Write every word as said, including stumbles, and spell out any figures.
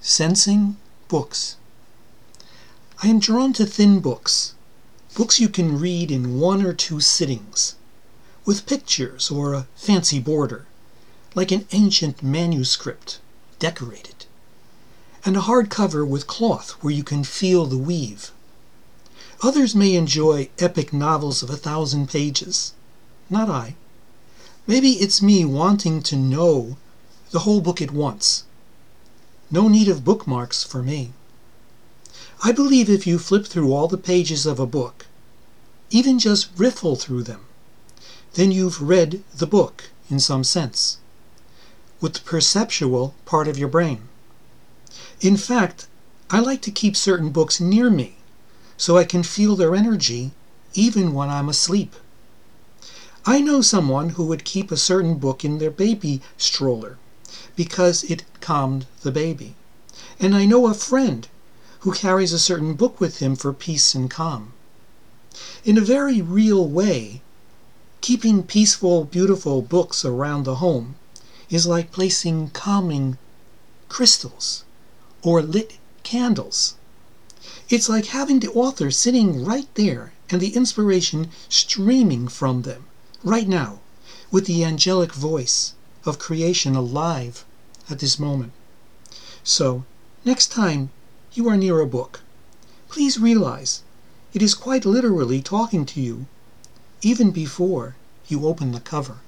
Sensing books. I am drawn to thin books, books you can read in one or two sittings, with pictures or a fancy border, like an ancient manuscript, decorated, and a hardcover with cloth where you can feel the weave. Others may enjoy epic novels of a thousand pages. Not I. Maybe it's me wanting to know the whole book at once. No need of bookmarks for me. I believe if you flip through all the pages of a book, even just riffle through them, then you've read the book in some sense, with the perceptual part of your brain. In fact, I like to keep certain books near me so I can feel their energy even when I'm asleep. I know someone who would keep a certain book in their baby stroller because it calmed the baby. And I know a friend who carries a certain book with him for peace and calm. In a very real way, keeping peaceful, beautiful books around the home is like placing calming crystals or lit candles. It's like having the author sitting right there and the inspiration streaming from them right now, with the angelic voice of creation alive at this moment. So, next time you are near a book, please realize it is quite literally talking to you even before you open the cover.